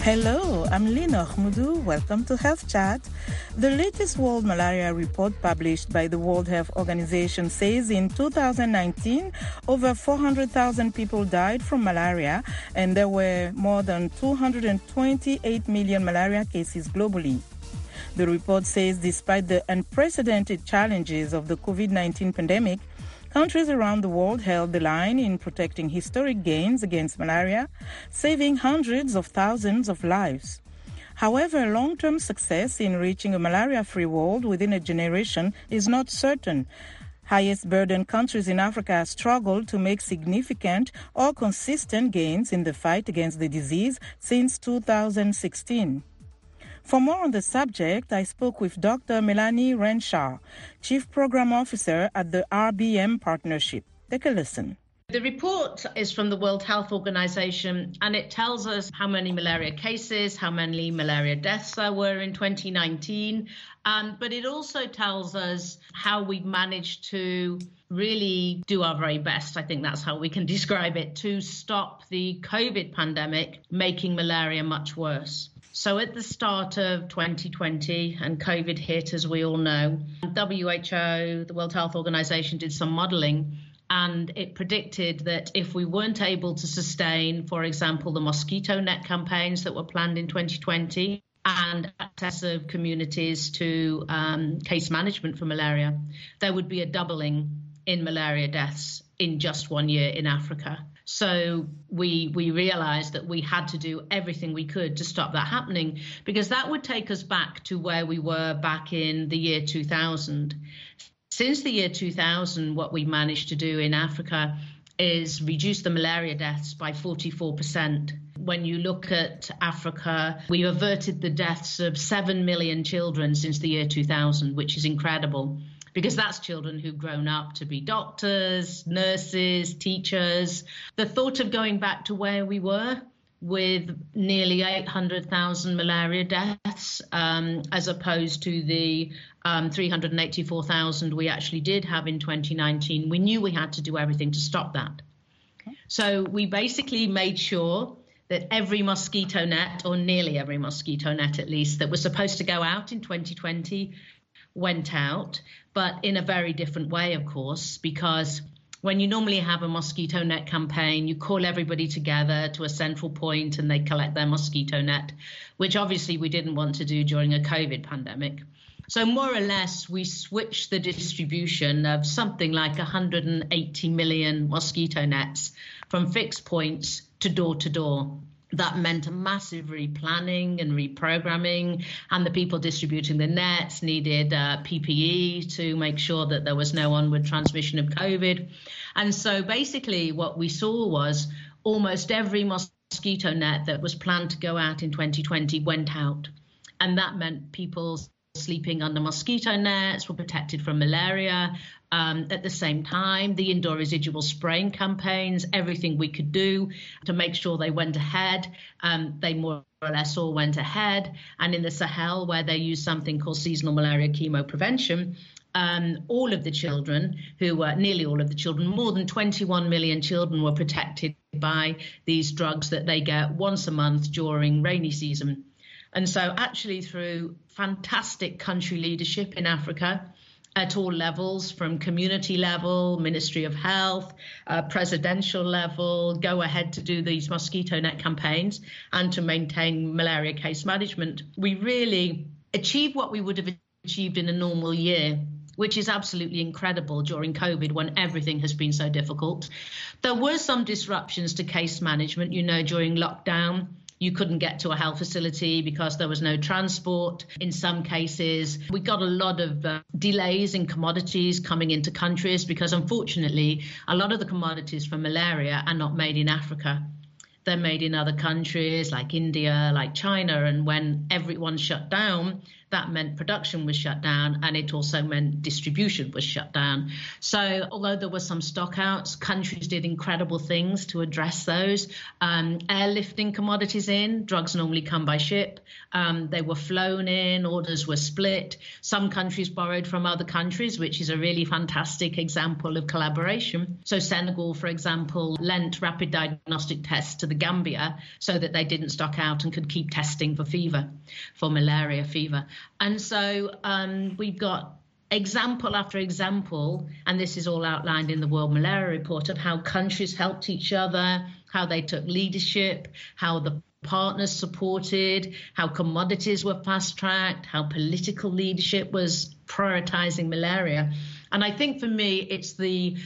Hello, I'm Lina Khmudu. Welcome to Health Chat. The latest World Malaria Report published by the World Health Organization says in 2019, over 400,000 people died from malaria, and there were more than 228 million malaria cases globally. The report says despite the unprecedented challenges of the COVID-19 pandemic, countries around the world held the line in protecting historic gains against malaria, saving hundreds of thousands of lives. However, long-term success in reaching a malaria-free world within a generation is not certain. Highest burden countries in Africa struggled to make significant or consistent gains in the fight against the disease since 2016. For more on the subject, I spoke with Dr. Melanie Renshaw, Chief Program Officer at the RBM Partnership. Take a listen. The report is from the World Health Organization, and it tells us how many malaria cases, how many malaria deaths there were in 2019. But it also tells us how we've managed to really do our very best. I think that's how we can describe it, to stop the COVID pandemic making malaria much worse. So at the start of 2020, and COVID hit, as we all know, WHO, the World Health Organization, did some modeling, and it predicted that if we weren't able to sustain, for example, the mosquito net campaigns that were planned in 2020 and access of communities to case management for malaria, there would be a doubling in malaria deaths in just 1 year in Africa. So we realized that we had to do everything we could to stop that happening, because that would take us back to where we were back in the year 2000. Since the year 2000, what we managed to do in Africa is reduce the malaria deaths by 44%. When you look at Africa, we averted the deaths of 7 million children since the year 2000, which is incredible, because that's children who've grown up to be doctors, nurses, teachers. The thought of going back to where we were with nearly 800,000 malaria deaths, as opposed to the 384,000 we actually did have in 2019, we knew we had to do everything to stop that. Okay. So we basically made sure that every mosquito net, or nearly every mosquito net at least, that was supposed to go out in 2020 went out, but in a very different way, of course, because when you normally have a mosquito net campaign, you call everybody together to a central point and they collect their mosquito net, which obviously we didn't want to do during a COVID pandemic. So more or less, we switched the distribution of something like 180 million mosquito nets from fixed points to door. That meant a massive replanning and reprogramming, and the people distributing the nets needed PPE to make sure that there was no onward transmission of COVID. And so basically what we saw was almost every mosquito net that was planned to go out in 2020 went out. And that meant people sleeping under mosquito nets were protected from malaria. At the same time, the indoor residual spraying campaigns, everything we could do to make sure they went ahead, they more or less all went ahead. And in the Sahel, where they use something called seasonal malaria chemoprevention, all of the children nearly all of the children, more than 21 million children were protected by these drugs that they get once a month during rainy season. And so actually through fantastic country leadership in Africa at all levels, from community level, Ministry of Health, presidential level, go ahead to do these mosquito net campaigns and to maintain malaria case management, we really achieved what we would have achieved in a normal year, which is absolutely incredible during COVID when everything has been so difficult. There were some disruptions to case management, during lockdown. You couldn't get to a health facility because there was no transport. In some cases, we got a lot of delays in commodities coming into countries because, unfortunately, a lot of the commodities for malaria are not made in Africa. They're made in other countries like India, like China. And when everyone shut down, that meant production was shut down, and it also meant distribution was shut down. So although there were some stockouts, countries did incredible things to address those. Airlifting commodities in, drugs normally come by ship. They were flown in, orders were split. Some countries borrowed from other countries, which is a really fantastic example of collaboration. So Senegal, for example, lent rapid diagnostic tests to the Gambia so that they didn't stock out and could keep testing for fever, for malaria fever. And so we've got example after example, and this is all outlined in the World Malaria Report, of how countries helped each other, how they took leadership, how the partners supported, how commodities were fast-tracked, how political leadership was prioritizing malaria. And I think for me, it's the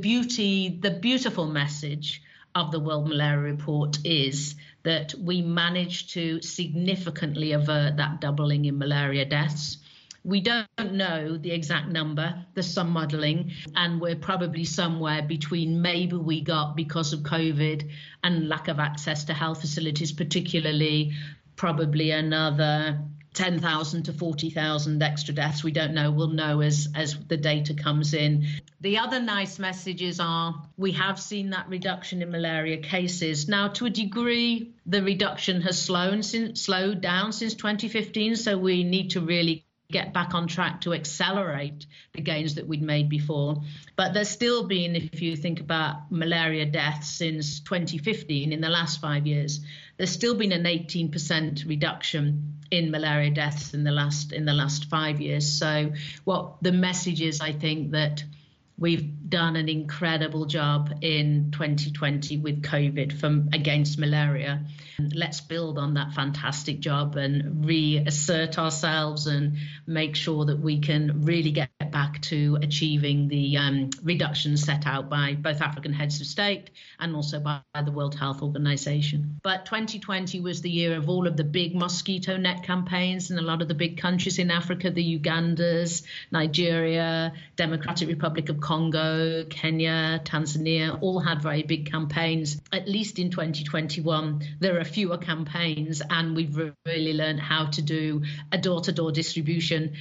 beautiful message of the World Malaria Report is that we managed to significantly avert that doubling in malaria deaths. We don't know the exact number, there's some modelling, and we're probably somewhere between maybe we got, because of COVID and lack of access to health facilities, particularly probably another 10,000 to 40,000 extra deaths. We don't know. We'll know as the data comes in. The other nice messages are we have seen that reduction in malaria cases. Now, to a degree, the reduction has slowed down since 2015, so we need to really get back on track to accelerate the gains that we'd made before. But there's still been, if you think about malaria deaths since 2015, in the last 5 years, there's still been an 18% reduction in malaria deaths in the last 5 years. So what the message is, I think, that we've done an incredible job in 2020 with COVID against malaria. Let's build on that fantastic job and reassert ourselves and make sure that we can really get back to achieving the reductions set out by both African heads of state and also by the World Health Organization. But 2020 was the year of all of the big mosquito net campaigns in a lot of the big countries in Africa, the Ugandas, Nigeria, Democratic Republic of Congo, Kenya, Tanzania, all had very big campaigns. At least in 2021, there are fewer campaigns, and we've really learned how to do a door-to-door distribution,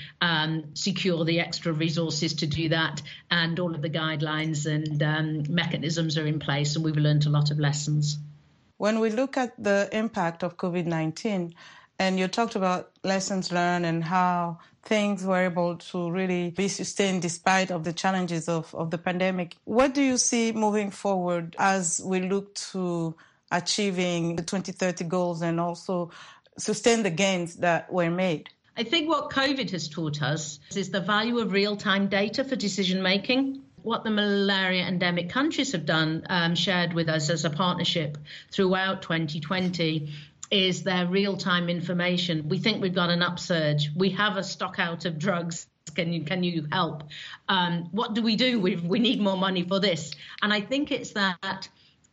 secure the extra resources to do that, and all of the guidelines and mechanisms are in place, and we've learned a lot of lessons. When we look at the impact of COVID-19, and you talked about lessons learned and how things were able to really be sustained despite of the challenges of the pandemic, what do you see moving forward as we look to achieving the 2030 goals and also sustain the gains that were made? I think what COVID has taught us is the value of real-time data for decision-making. What the malaria endemic countries have done, shared with us as a partnership throughout 2020, is their real-time information. We think we've got an upsurge. We have a stock out of drugs. Can you help? What do? We need more money for this. And I think it's that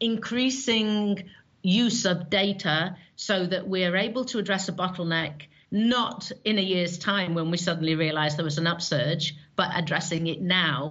increasing use of data so that we're able to address a bottleneck, not in a year's time when we suddenly realize there was an upsurge, but addressing it now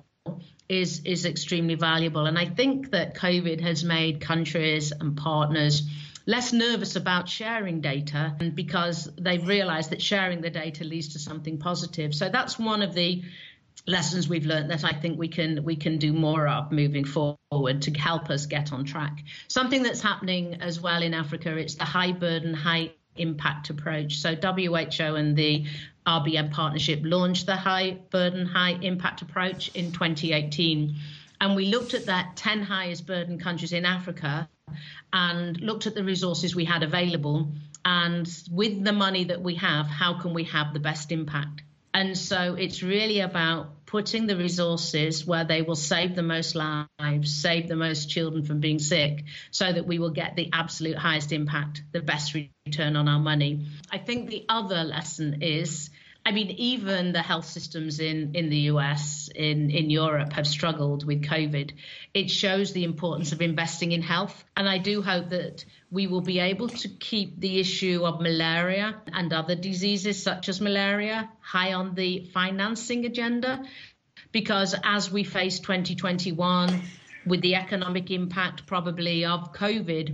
is extremely valuable. And I think that COVID has made countries and partners less nervous about sharing data because they've realized that sharing the data leads to something positive. So that's one of the lessons we've learned that I think we can do more of moving forward to help us get on track. Something that's happening as well in Africa, it's the high burden, high impact approach. So WHO and the RBM partnership launched the high burden, high impact approach in 2018. And we looked at that 10 highest burden countries in Africa and looked at the resources we had available. And with the money that we have, how can we have the best impact? And so it's really about putting the resources where they will save the most lives, save the most children from being sick, so that we will get the absolute highest impact, the best return on our money. I think the other lesson is, even the health systems in the US, in Europe have struggled with COVID. It shows the importance of investing in health. And I do hope that we will be able to keep the issue of malaria and other diseases such as malaria high on the financing agenda, because as we face 2021 with the economic impact probably of COVID,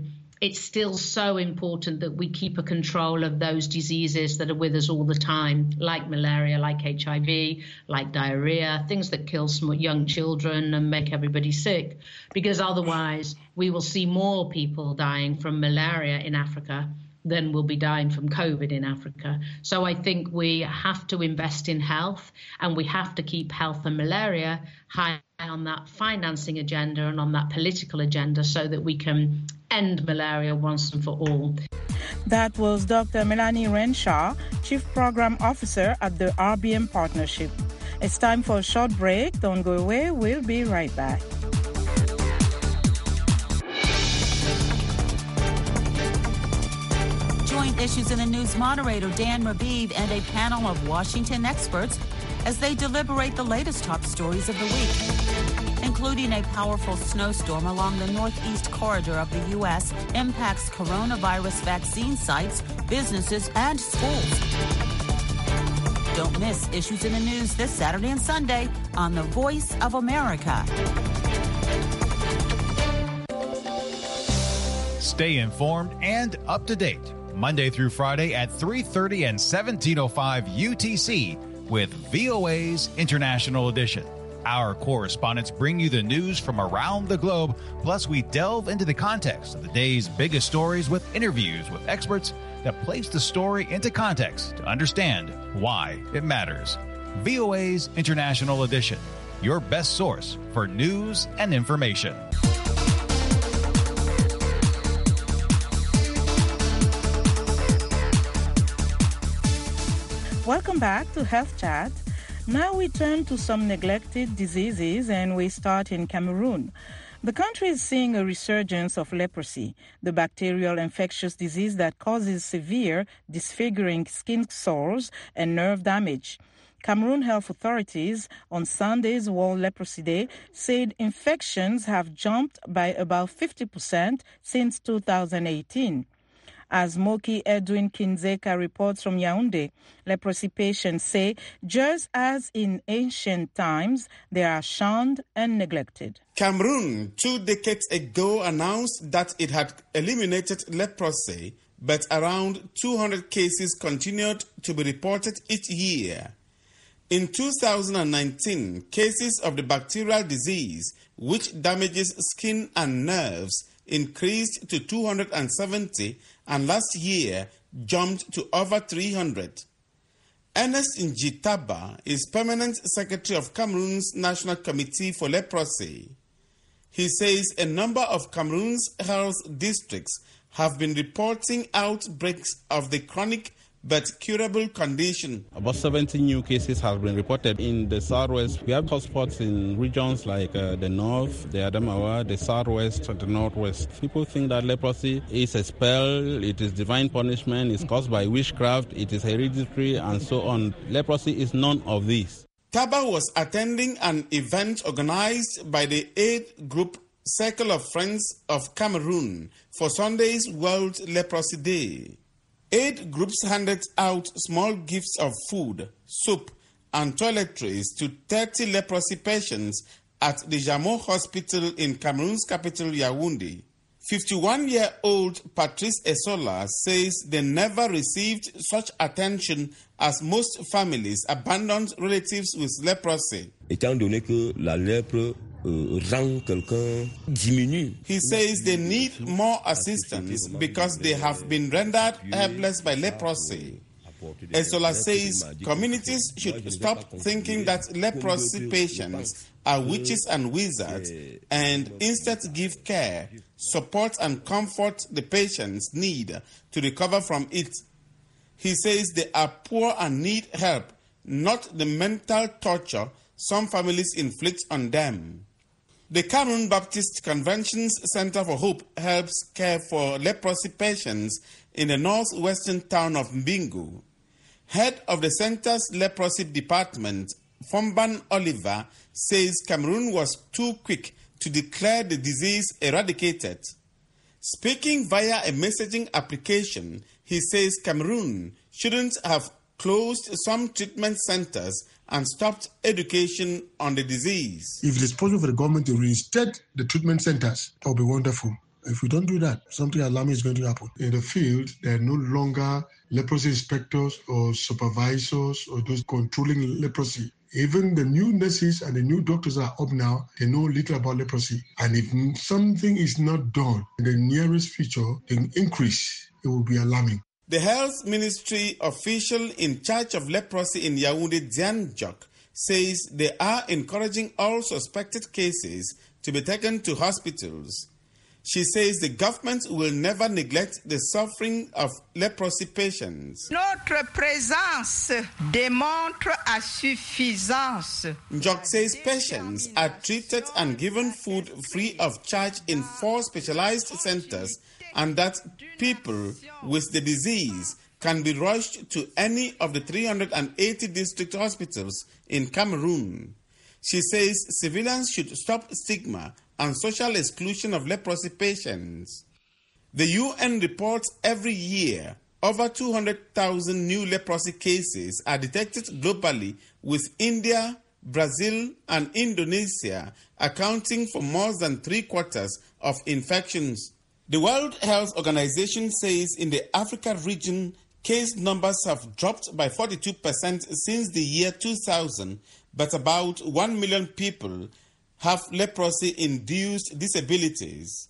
it's still so important that we keep a control of those diseases that are with us all the time, like malaria, like HIV, like diarrhea, things that kill young children and make everybody sick, because otherwise we will see more people dying from malaria in Africa than will be dying from COVID in Africa. So I think we have to invest in health, and we have to keep health and malaria high on that financing agenda and on that political agenda so that we can end malaria once and for all. That was Dr. Melanie Renshaw, Chief Program Officer at the RBM Partnership. It's time for a short break. Don't go away. We'll be right back. Join Issues in the News moderator Dan Rabib and a panel of Washington experts as they deliberate the latest top stories of the week, including a powerful snowstorm along the northeast corridor of the U.S. impacts coronavirus vaccine sites, businesses, and schools. Don't miss Issues in the News this Saturday and Sunday on The Voice of America. Stay informed and up to date Monday through Friday at 3:30 and 17:05 UTC with VOA's International Edition. Our correspondents bring you the news from around the globe, plus we delve into the context of the day's biggest stories with interviews with experts that place the story into context to understand why it matters. VOA's International Edition, your best source for news and information. Welcome back to Health Chat. Now we turn to some neglected diseases, and we start in Cameroon. The country is seeing a resurgence of leprosy, the bacterial infectious disease that causes severe, disfiguring skin sores and nerve damage. Cameroon health authorities on Sunday's World Leprosy Day said infections have jumped by about 50% since 2018. As Moki Edwin Kinzeka reports from Yaoundé, leprosy patients say just as in ancient times, they are shunned and neglected. Cameroon 2 decades ago announced that it had eliminated leprosy, but around 200 cases continued to be reported each year. In 2019, cases of the bacterial disease, which damages skin and nerves, increased to 270, and last year jumped to over 300. Ernest Njitaba is Permanent Secretary of Cameroon's National Committee for Leprosy. He says a number of Cameroon's health districts have been reporting outbreaks of the chronic but curable condition. About 70 new cases have been reported in the southwest. We have hotspots in regions like the north, the Adamawa, the southwest, the northwest. People think that leprosy is a spell, it is divine punishment, it's caused by witchcraft, it is hereditary, and so on. Leprosy is none of these. Taba was attending an event organized by the aid group Circle of Friends of Cameroon for Sunday's World Leprosy Day. Aid groups handed out small gifts of food, soap, and toiletries to 30 leprosy patients at the Jameau Hospital in Cameroon's capital, Yaoundé. 51-year-old Patrice Esola says they never received such attention as most families abandoned relatives with leprosy. Étant donné que la lèpre rend quelqu'un diminue. He says they need more assistance because they have been rendered helpless by leprosy. Esola says communities should stop thinking that leprosy patients are witches and wizards and instead give care, support and comfort the patients need to recover from it. He says they are poor and need help, not the mental torture some families inflict on them. The Cameroon Baptist Convention's Center for Hope helps care for leprosy patients in the northwestern town of Mbingu. Head of the center's leprosy department, Fomban Oliver, says Cameroon was too quick to declare the disease eradicated. Speaking via a messaging application, he says Cameroon shouldn't have closed some treatment centers and stopped education on the disease. If it is possible for the government to reinstate the treatment centers, that would be wonderful. If we don't do that, something alarming is going to happen. In the field, there are no longer leprosy inspectors or supervisors or those controlling leprosy. Even the new nurses and the new doctors are up now. They know little about leprosy. And if something is not done in the nearest future, the increase, it will be alarming. The Health Ministry official in charge of leprosy in Yaoundé, Diane Jok, says they are encouraging all suspected cases to be taken to hospitals. She says the government will never neglect the suffering of leprosy patients. Notre présence démontre à suffisance. Jok says patients are treated and given food free of charge in 4 specialized centers, and that people with the disease can be rushed to any of the 380 district hospitals in Cameroon. She says civilians should stop stigma and social exclusion of leprosy patients. The UN reports every year over 200,000 new leprosy cases are detected globally, with India, Brazil, and Indonesia accounting for more than 3/4 of infections. The World Health Organization says in the Africa region, case numbers have dropped by 42% since the year 2000, but about 1 million people have leprosy-induced disabilities.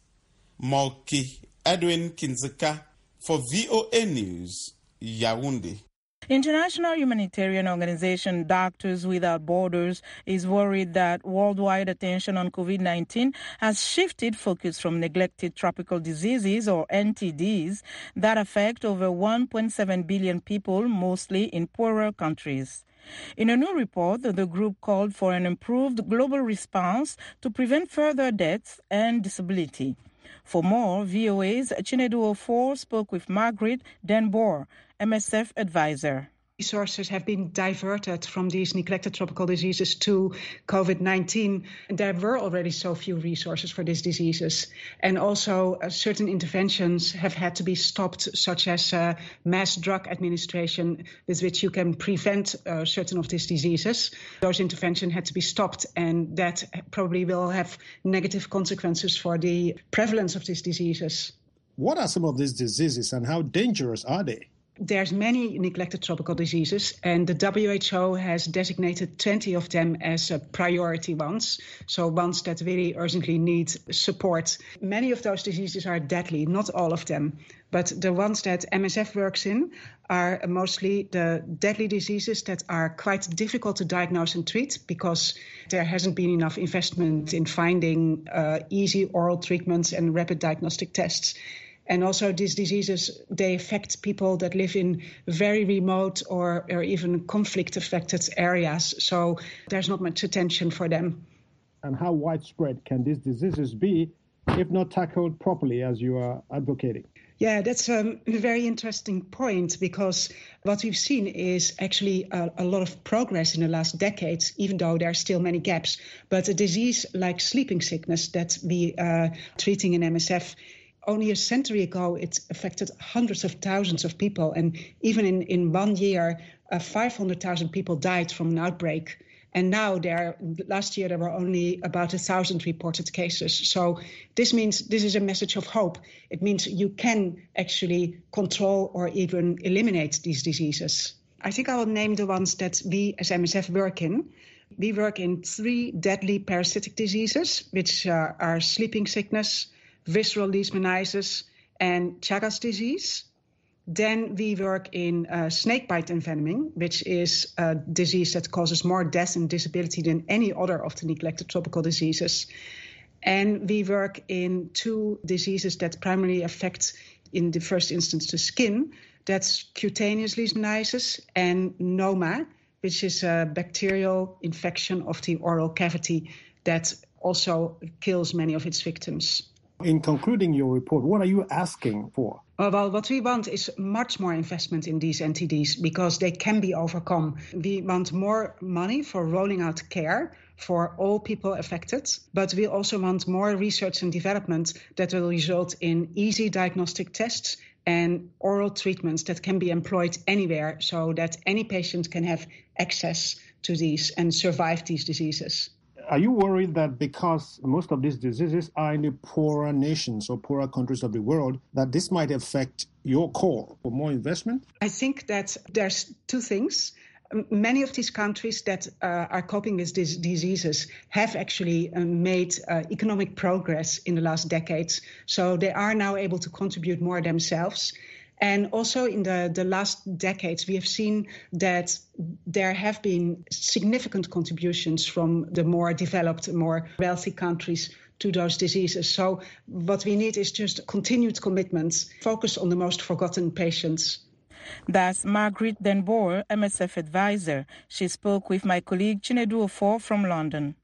Moki Edwin Kinzeka for VOA News, Yaoundé. International humanitarian organization Doctors Without Borders is worried that worldwide attention on COVID-19 has shifted focus from neglected tropical diseases, or NTDs, that affect over 1.7 billion people, mostly in poorer countries. In a new report, the group called for an improved global response to prevent further deaths and disability. For more, VOA's Chinedu Ofor spoke with Margaret Denboer, MSF advisor. Resources have been diverted from these neglected tropical diseases to COVID-19. And there were already so few resources for these diseases. And also certain interventions have had to be stopped, such as mass drug administration, with which you can prevent certain of these diseases. Those interventions had to be stopped, and that probably will have negative consequences for the prevalence of these diseases. What are some of these diseases and how dangerous are they? There's many neglected tropical diseases, and the WHO has designated 20 of them as priority ones, so ones that really urgently need support. Many of those diseases are deadly, not all of them, but the ones that MSF works in are mostly the deadly diseases that are quite difficult to diagnose and treat because there hasn't been enough investment in finding easy oral treatments and rapid diagnostic tests. And also these diseases, they affect people that live in very remote or even conflict-affected areas. So there's not much attention for them. And how widespread can these diseases be if not tackled properly, as you are advocating? Yeah, that's a very interesting point, because what we've seen is actually a lot of progress in the last decades, even though there are still many gaps. But a disease like sleeping sickness that we are treating in MSF, only a century ago, it affected hundreds of thousands of people. And even in 1 year, 500,000 people died from an outbreak. And now last year, there were only about 1,000 reported cases. So this means this is a message of hope. It means you can actually control or even eliminate these diseases. I think I will name the ones that we as MSF work in. We work in 3 deadly parasitic diseases, which are sleeping sickness, visceral leishmaniasis, and Chagas disease. Then we work in snakebite envenoming, which is a disease that causes more death and disability than any other of the neglected tropical diseases. And we work in 2 diseases that primarily affect, in the first instance, the skin. That's cutaneous leishmaniasis and NOMA, which is a bacterial infection of the oral cavity that also kills many of its victims. In concluding your report, what are you asking for? Well, what we want is much more investment in these NTDs because they can be overcome. We want more money for rolling out care for all people affected, but we also want more research and development that will result in easy diagnostic tests and oral treatments that can be employed anywhere so that any patient can have access to these and survive these diseases. Are you worried that because most of these diseases are in the poorer nations or poorer countries of the world, that this might affect your call for more investment? I think that there's two things. Many of these countries that are coping with these diseases have actually made economic progress in the last decades. So they are now able to contribute more themselves. And also in the last decades, we have seen that there have been significant contributions from the more developed, more wealthy countries to those diseases. So what we need is just continued commitments, focus on the most forgotten patients. That's Margaret Den Boer, MSF advisor. She spoke with my colleague Chinedu Ofor from London.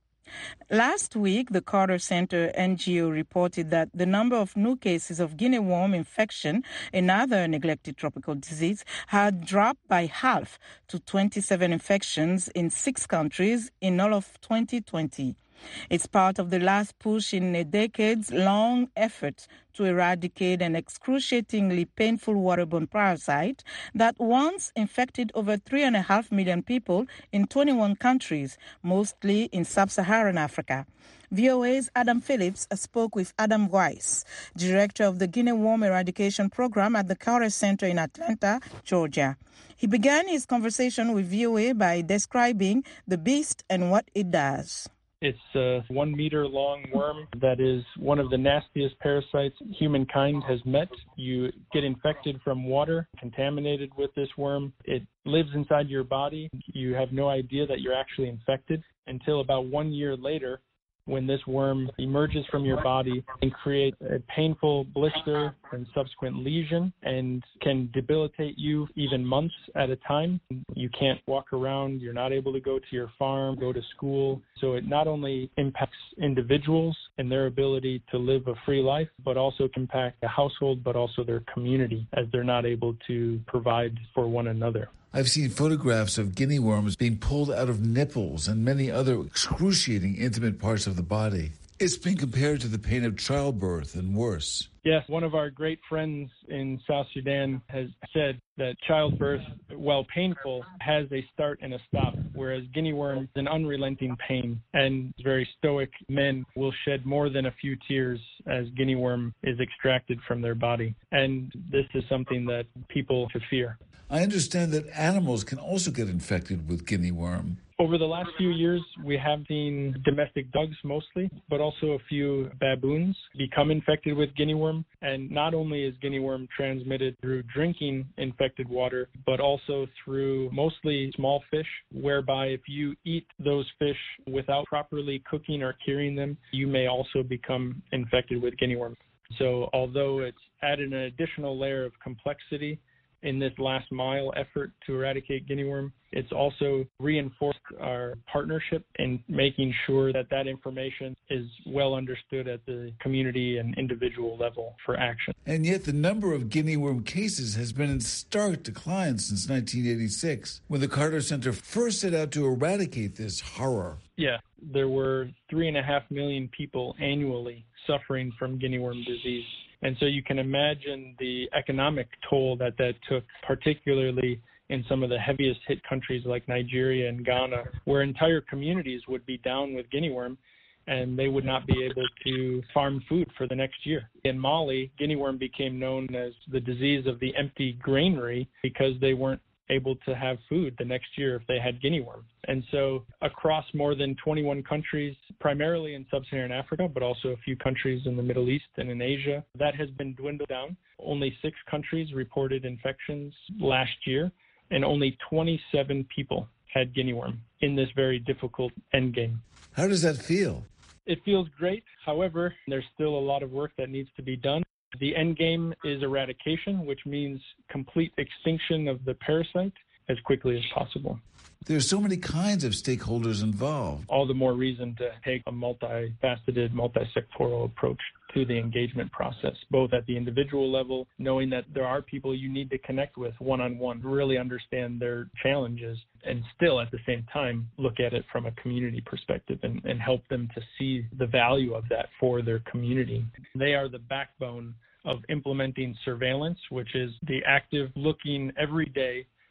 Last week, the Carter Center NGO reported that the number of new cases of guinea worm infection, another neglected tropical disease, had dropped by half to 27 infections in 6 countries in all of 2020. It's part of the last push in a decades-long effort to eradicate an excruciatingly painful waterborne parasite that once infected over 3.5 million people in 21 countries, mostly in sub-Saharan Africa. VOA's Adam Phillips spoke with Adam Weiss, director of the Guinea Worm Eradication Program at the Carter Center in Atlanta, Georgia. He began his conversation with VOA by describing the beast and what it does. It's a 1 meter long worm that is one of the nastiest parasites humankind has met. You get infected from water, contaminated with this worm. It lives inside your body. You have no idea that you're actually infected until about 1 year later, when this worm emerges from your body and creates a painful blister and subsequent lesion and can debilitate you even months at a time. You can't walk around. You're not able to go to your farm, go to school. So it not only impacts individuals and their ability to live a free life, but also can impact the household, but also their community, as they're not able to provide for one another. I've seen photographs of guinea worms being pulled out of nipples and many other excruciating intimate parts of the body. It's been compared to the pain of childbirth and worse. Yes, one of our great friends in South Sudan has said that childbirth, while painful, has a start and a stop, whereas guinea worm is an unrelenting pain, and very stoic men will shed more than a few tears as guinea worm is extracted from their body. And this is something that people should fear. I understand that animals can also get infected with guinea worm. Over the last few years, we have seen domestic dogs mostly, but also a few baboons become infected with guinea worm. And not only is guinea worm transmitted through drinking infected water, but also through mostly small fish, whereby if you eat those fish without properly cooking or curing them, you may also become infected with guinea worm. So although it's added an additional layer of complexity in this last mile effort to eradicate guinea worm, it's also reinforced our partnership in making sure that that information is well understood at the community and individual level for action. And yet the number of guinea worm cases has been in stark decline since 1986, when the Carter Center first set out to eradicate this horror. Yeah, there were 3.5 million people annually suffering from guinea worm disease. And so you can imagine the economic toll that took, particularly in some of the heaviest hit countries like Nigeria and Ghana, where entire communities would be down with guinea worm and they would not be able to farm food for the next year. In Mali, guinea worm became known as the disease of the empty granary because they weren't able to have food the next year if they had guinea worm. And so across more than 21 countries, primarily in sub-Saharan Africa, but also a few countries in the Middle East and in Asia, that has been dwindled down. Only 6 countries reported infections last year, and only 27 people had guinea worm in this very difficult endgame. How does that feel? It feels great. However, there's still a lot of work that needs to be done. The end game is eradication, which means complete extinction of the parasite as quickly as possible. There's so many kinds of stakeholders involved. All the more reason to take a multifaceted, multi-sectoral approach to the engagement process, both at the individual level, knowing that there are people you need to connect with one-on-one, really understand their challenges, and still at the same time look at it from a community perspective and help them to see the value of that for their community. They are the backbone of implementing surveillance, which is the active looking every day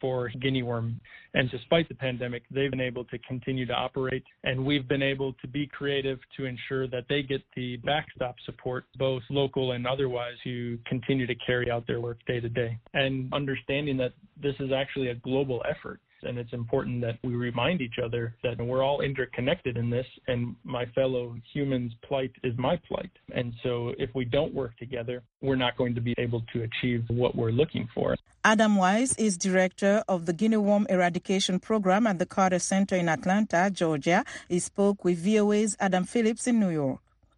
for guinea worm. And despite the pandemic, they've been able to continue to operate, and we've been able to be creative to ensure that they get the backstop support, both local and otherwise, to continue to carry out their work day to day. And understanding that this is actually a global effort. And it's important that we remind each other that we're all interconnected in this, and my fellow humans' plight is my plight. And so if we don't work together, we're not going to be able to achieve what we're looking for. Adam Wise is director of the Guinea Worm Eradication Program at the Carter Center in Atlanta, Georgia. He spoke with VOA's Adam Phillips in New York.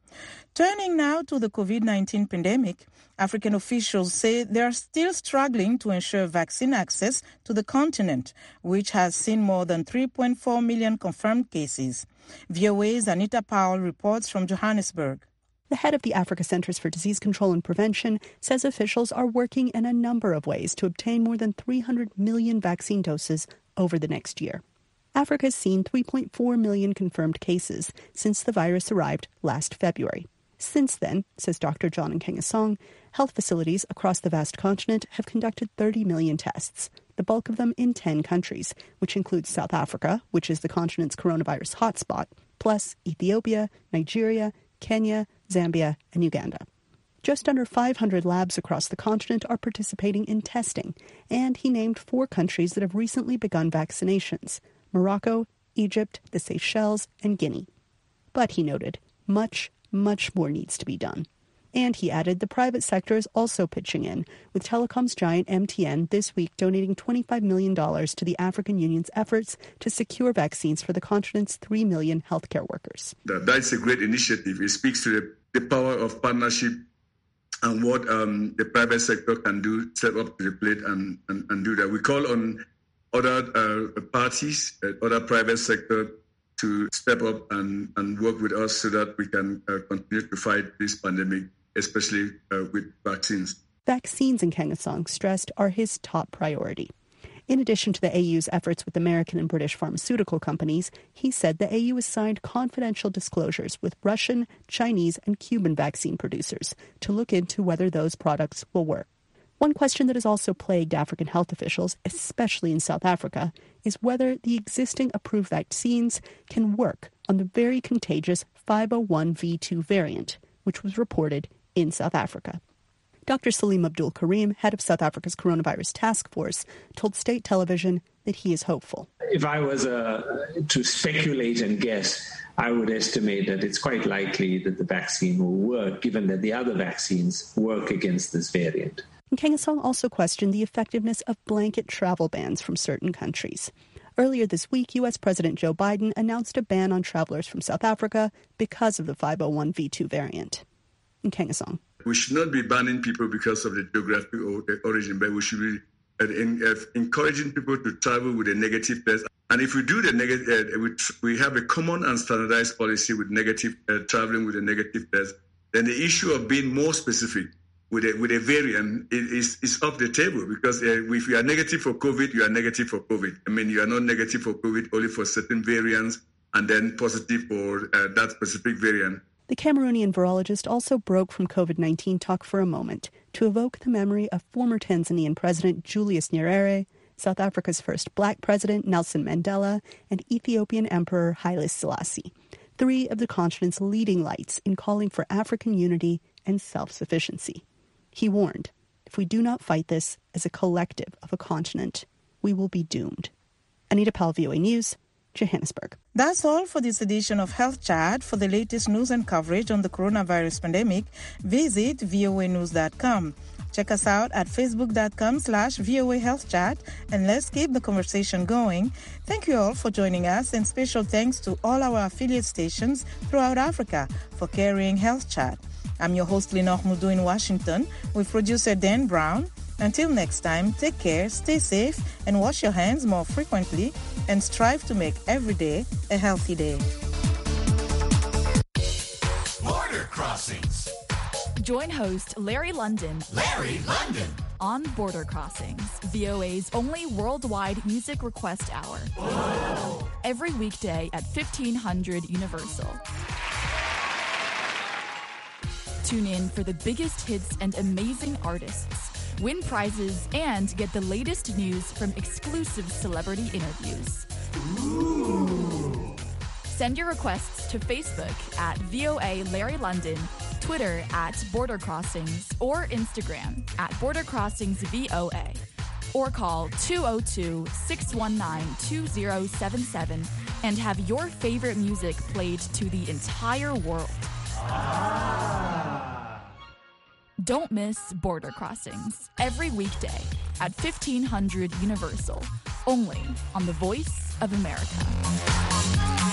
Turning now to the COVID-19 pandemic, African officials say they are still struggling to ensure vaccine access to the continent, which has seen more than 3.4 million confirmed cases. VOA's Anita Powell reports from Johannesburg. The head of the Africa Centers for Disease Control and Prevention says officials are working in a number of ways to obtain more than 300 million vaccine doses over the next year. Africa has seen 3.4 million confirmed cases since the virus arrived last February. Since then, says Dr. John Nkengasong, health facilities across the vast continent have conducted 30 million tests, the bulk of them in 10 countries, which includes South Africa, which is the continent's coronavirus hotspot, plus Ethiopia, Nigeria, Kenya, Zambia, and Uganda. Just under 500 labs across the continent are participating in testing, and he named 4 countries that have recently begun vaccinations: Morocco, Egypt, the Seychelles, and Guinea. But, he noted, much more needs to be done. And he added the private sector is also pitching in, with telecoms giant MTN this week donating $25 million to the African Union's efforts to secure vaccines for the continent's 3 million healthcare workers. That's a great initiative. It speaks to the power of partnership and what the private sector can do, step up to the plate and do that. We call on other parties, other private sector, to step up and work with us so that we can continue to fight this pandemic, especially with vaccines. Vaccines, Nkengasong stressed, are his top priority. In addition to the AU's efforts with American and British pharmaceutical companies, he said the AU has signed confidential disclosures with Russian, Chinese, and Cuban vaccine producers to look into whether those products will work. One question that has also plagued African health officials, especially in South Africa, is whether the existing approved vaccines can work on the very contagious 501v2 variant, which was reported in South Africa. Dr. Salim Abdul Karim, head of South Africa's coronavirus task force, told state television that he is hopeful. If I was to speculate and guess, I would estimate that it's quite likely that the vaccine will work, given that the other vaccines work against this variant. Nkengasong also questioned the effectiveness of blanket travel bans from certain countries. Earlier this week, U.S. President Joe Biden announced a ban on travelers from South Africa because of the 501v2 variant. Nkengasong. We should not be banning people because of the geographic or the origin, but we should be encouraging people to travel with a negative test. And if we do the negative, we have a common and standardized policy with negative traveling with a negative test, then the issue of being more specific with a variant is off the table, because if you are negative for COVID, you are negative for COVID. I mean, you are not negative for COVID only for certain variants and then positive for that specific variant. The Cameroonian virologist also broke from COVID-19 talk for a moment to evoke the memory of former Tanzanian President Julius Nyerere, South Africa's first black president Nelson Mandela, and Ethiopian Emperor Haile Selassie, 3 of the continent's leading lights in calling for African unity and self-sufficiency. He warned, if we do not fight this as a collective of a continent, we will be doomed. Anita Powell, VOA News, Johannesburg. That's all for this edition of Health Chat. For the latest news and coverage on the coronavirus pandemic, visit voanews.com. Check us out at facebook.com/VOA Health Chat, and let's keep the conversation going. Thank you all for joining us, and special thanks to all our affiliate stations throughout Africa for carrying Health Chat. I'm your host, Lenore Mudu in Washington, with producer Dan Brown. Until next time, take care, stay safe, and wash your hands more frequently, and strive to make every day a healthy day. Border Crossings. Join host Larry London on Border Crossings, VOA's only worldwide music request hour. Whoa. Every weekday at 1500 Universal. Tune in for the biggest hits and amazing artists, win prizes, and get the latest news from exclusive celebrity interviews. Ooh. Send your requests to Facebook at VOA Larry London, Twitter at Border Crossings, or Instagram at Border Crossings VOA. Or call 202-619-2077 and have your favorite music played to the entire world. Don't miss Border Crossings every weekday at 1500 Universal, only on the Voice of America.